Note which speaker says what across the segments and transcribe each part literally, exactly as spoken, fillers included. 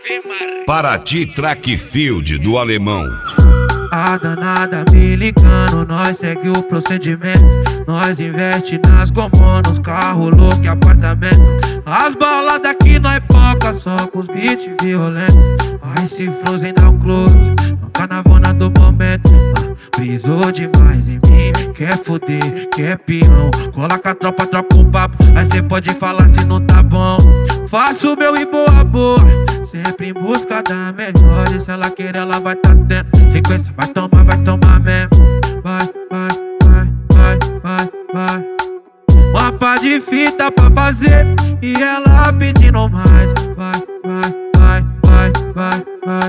Speaker 1: Paraty Track Field do Alemão.
Speaker 2: A danada me ligando, nós segue o procedimento. Nós investe nas gomonas, carro louco e apartamento. As baladas aqui nós poca, só com os beats violentos. Aí se Frozen dá um close, no carnavona do momento. ah, Brisou demais em mim, quer foder, quer peão. Cola com a tropa, troca um papo, aí cê pode falar se não tá bom. Faço o meu e boa boa, sempre em busca da melhor. E se ela querer, ela vai tá tendo. Sequência, vai tomar, vai tomar mesmo. Vai, vai, vai, vai, vai, vai. Uma pá de fita pra fazer e ela pedindo mais. Vai, vai, vai, vai, vai,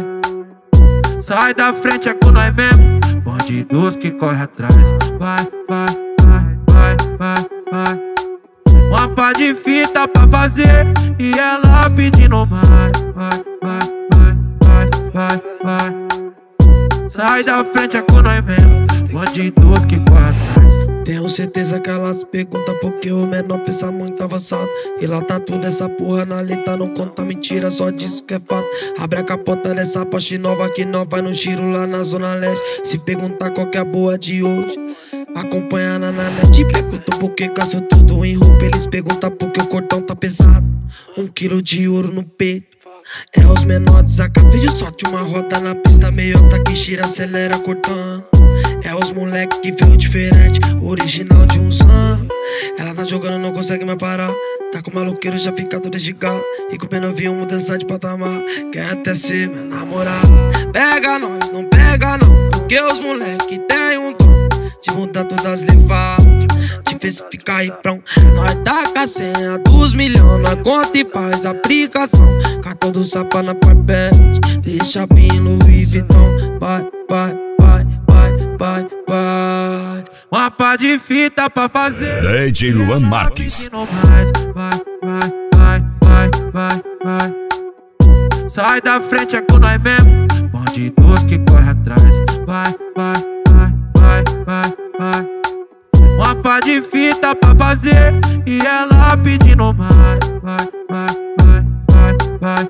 Speaker 2: vai. Sai da frente, é com nós mesmo. Bandidos que corre atrás. Vai, vai, vai, vai, vai, vai. Uma pá de fita pra fazer e ela pedindo mais. Vai, vai, vai, vai, vai, vai. Sai da frente, é com nós mesmo. Bandidos que corre atrás.
Speaker 3: Tenho certeza que elas perguntam porque o menor pensa muito avançado. E lá tá tudo essa porra na letra, não conta mentira, só disso que é fato. Abre a capota dessa Porsche nova que nós vai no giro lá na zona leste. Se perguntar qual que é a boa de hoje, acompanha na net. Perguntam por que gasto tudo em roupa, eles perguntam por que o cordão tá pesado. Um quilo de ouro no peito, é os menores desacatos. Vejo só de uma roda na pista, meiota que gira, acelera cortando. É os moleque que veio diferente, original de um zan. Ela tá jogando, não consegue mais parar. Tá com maloqueiro, já fica todo desligado. E com pena vinha mudança de patamar. Quer até ser minha namorada. Pega nós, não pega não, porque os moleque tem um dom de mudar todas as levadas, de ver se fica aí prão. Nós taca a senha dos milhões, nós conta e faz aplicação. Cartão do sapa na parpete, deixa bem no Louis Vuitton. Vai, vai, vai, vai, vai, vai.
Speaker 2: Uma pá de fita pra fazer
Speaker 1: D J Luan Marques.
Speaker 2: Vai, vai, vai, vai, vai, vai. Sai da frente, é com nós mesmo. Bandidos que corre atrás. Vai, vai, vai, vai, vai, vai. Uma pá de fita pra fazer e ela pedindo mais. Vai, vai, vai, vai, vai,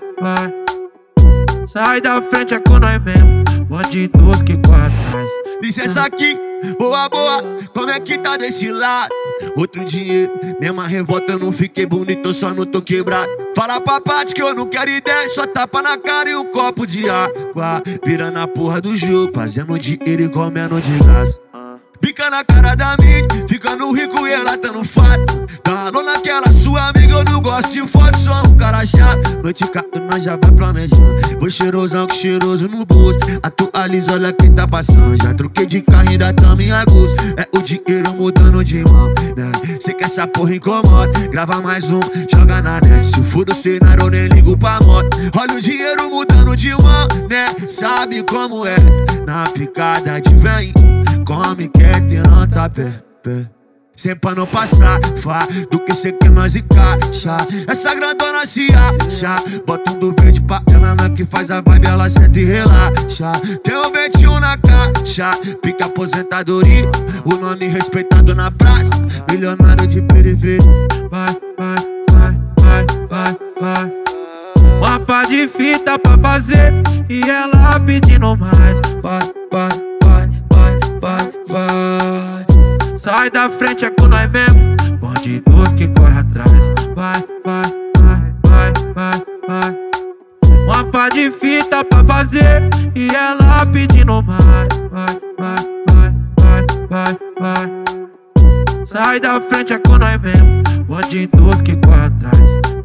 Speaker 2: vai. Sai da frente, é com nós mesmo. Bandidos que corre atrás.
Speaker 4: Licença aqui, boa, boa, como é que tá desse lado? Outro dinheiro, mesma revolta, eu não fiquei bonito, eu só não tô quebrado. Fala pra parte que eu não quero ideia, só tapa na cara e um copo de água. Virando a porra do jogo, fazendo dinheiro e comendo de graça. Bica na cara da mídia, ficando rico e relatando fato. Dando naquela sua amiga, eu não gosto de foto, sou um cara chato. Noite cato, nós já vai planejando. Vou cheirosão que cheiroso no bolso. Atualiza, olha quem tá passando. Já troquei de carro, ainda tamo em agosto. É o dinheiro mudando de mão, né? Cê que essa porra incomoda, grava mais um, joga na net. Se for do cenário, eu nem ligo pra moto. Olha o dinheiro mudando de mão, né? Sabe como é, na picada de vem. Come, quer ter nota pé, pé. Sempre pra não passar, fá, do que cê quer nós encaixa. Essa grandona se acha, bota um do verde pra ela, na que faz a vibe, ela senta e relaxa. Tem um vinte e um na caixa, pica aposentadoria, o nome respeitado na praça, milionário de periferia.
Speaker 2: Vai, vai, vai, vai, vai, vai. Uma pá de fita pra fazer e ela pedindo mais.
Speaker 3: Vai, vai, vai, vai, vai, vai.
Speaker 2: Sai da frente, é com nós mesmo. Bandidos que corre atrás. Vai, vai, vai, vai, vai, vai. Uma pá de fita pra fazer e ela pedindo mais. Vai, vai, vai, vai, vai, vai. Sai da frente, é com nós mesmo. Bandidos que corre atrás.